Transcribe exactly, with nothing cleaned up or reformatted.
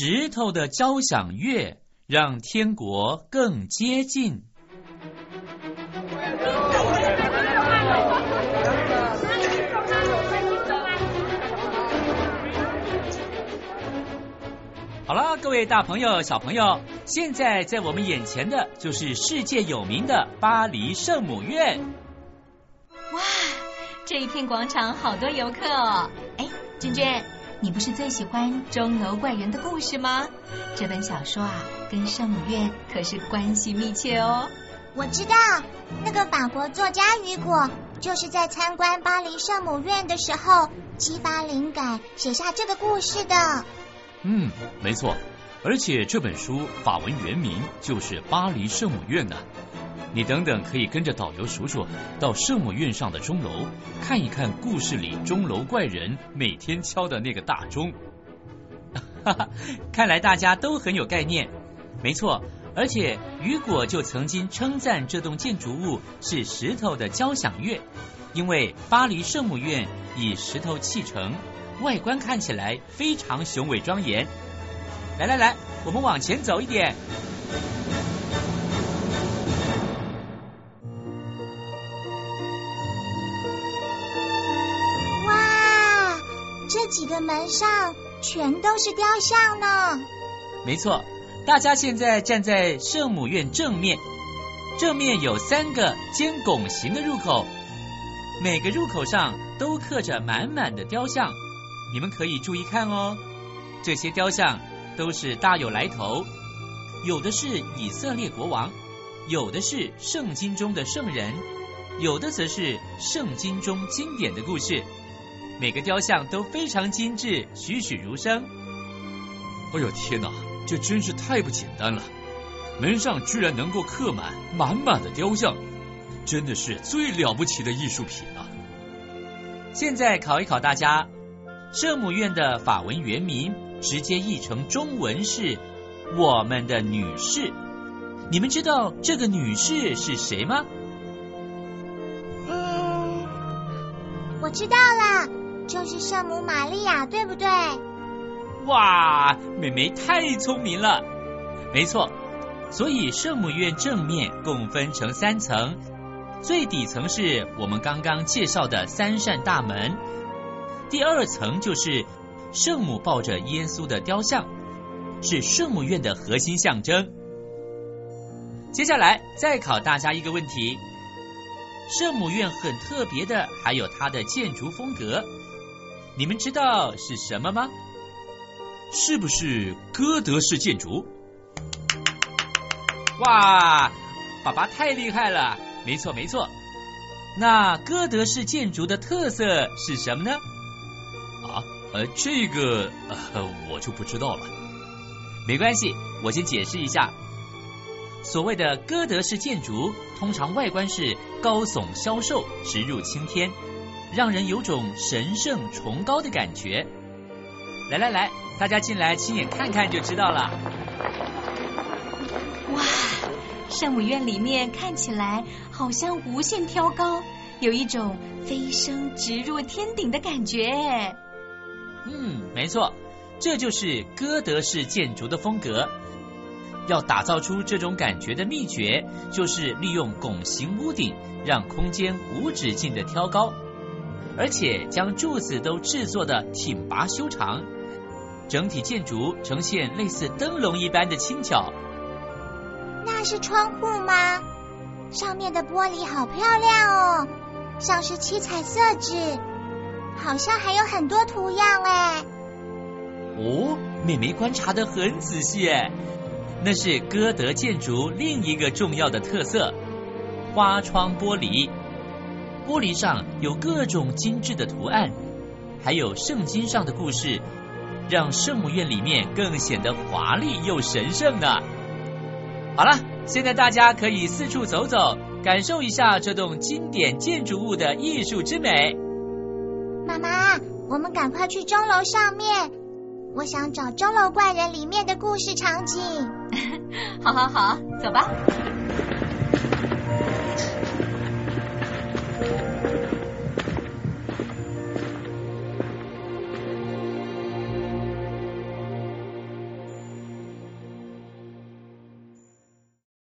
石头的交响乐让天国更接近。好了，各位大朋友小朋友，现在在我们眼前的就是世界有名的巴黎圣母院。 哇，这一片广场好多游客哦。哎，娟娟，你不是最喜欢钟楼怪人的故事吗？这本小说啊，跟圣母院可是关系密切哦。 我知道，那个法国作家雨果就是在参观巴黎圣母院的时候激发灵感，写下这个故事的。 嗯，没错，而且这本书法文原名就是巴黎圣母院呢。你等等可以跟着导游叔叔到圣母院上的钟楼，看一看故事里钟楼怪人每天敲的那个大钟。哈哈，看来大家都很有概念。没错，而且雨果就曾经称赞这栋建筑物是石头的交响乐，因为巴黎圣母院以石头砌成，外观看起来非常雄伟庄严。来来来，我们往前走一点。 哇，这几个门上全都是雕像呢。 没错，大家现在站在圣母院正面，正面有三个尖拱形的入口，每个入口上都刻着满满的雕像。你们可以注意看哦，这些雕像都是大有来头，有的是以色列国王，有的是圣经中的圣人，有的则是圣经中经典的故事。每个雕像都非常精致，栩栩如生。哎呦天哪，这真是太不简单了！门上居然能够刻满满满的雕像，真的是最了不起的艺术品了。现在考一考大家，圣母院的法文原名直接译成中文是我们的女士，你们知道这个女士是谁吗？ 嗯，我知道了，就是圣母玛利亚，对不对？ 哇，妹妹太聪明了。没错，所以圣母院正面共分成三层，最底层是我们刚刚介绍的三扇大门，第二层就是圣母抱着耶稣的雕像，是圣母院的核心象征。接下来再考大家一个问题，圣母院很特别的还有它的建筑风格，你们知道是什么吗？是不是哥德式建筑？哇，爸爸太厉害了！没错没错，那哥德式建筑的特色是什么呢？啊，呃，这个呃我就不知道了。没关系，我先解释一下。所谓的哥德式建筑，通常外观是高耸消瘦，直入青天，让人有种神圣崇高的感觉。来来来，大家进来亲眼看看就知道了。 哇，圣母院里面看起来好像无限挑高，有一种飞升直入天顶的感觉。 嗯，没错，这就是哥德式建筑的风格。要打造出这种感觉的秘诀，就是利用拱形屋顶，让空间无止境的挑高，而且将柱子都制作的挺拔修长，整体建筑呈现类似灯笼一般的轻巧。 那是窗户吗？上面的玻璃好漂亮哦，像是七彩色纸，好像还有很多图样哎。 哦，妹妹观察得很仔细哎，那是哥德建筑另一个重要的特色——花窗玻璃。玻璃上有各种精致的图案，还有圣经上的故事，让圣母院里面更显得华丽又神圣呢。好了，现在大家可以四处走走，感受一下这栋经典建筑物的艺术之美。 妈妈，我们赶快去钟楼上面，我想找钟楼怪人里面的故事场景。 好好好，走吧。